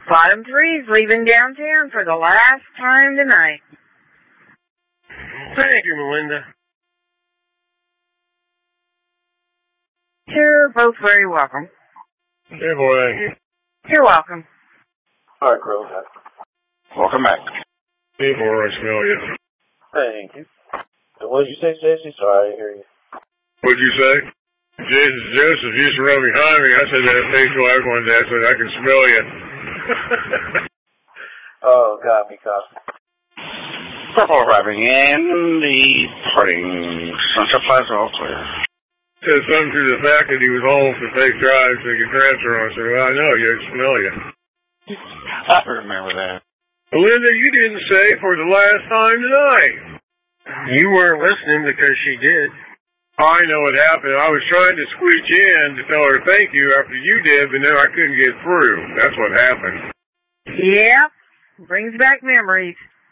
Bottom three's leaving downtown for the last time tonight. Thank you, Melinda. You're both very welcome. Hey, boy, thank you. You're welcome. All right, Crow. Welcome back. Hey, boy, I smell you. Thank you. And what did you say, Stacy? Sorry, I didn't hear you. What'd you say? Joseph used to run behind me. I said that facial eye one day. I said, I can smell you. Oh, copy. Purple arriving in the parting Sunset Plaza, all clear. Said something to the fact that he was home for fake drive so he could transfer on. I said, well, I know you. I smell you. I remember that. Melinda, you didn't say for the last time tonight. You weren't listening because she did. I know what happened. I was trying to squeeze in to tell her thank you after you did, but then I couldn't get through. That's what happened. Yep. Brings back memories.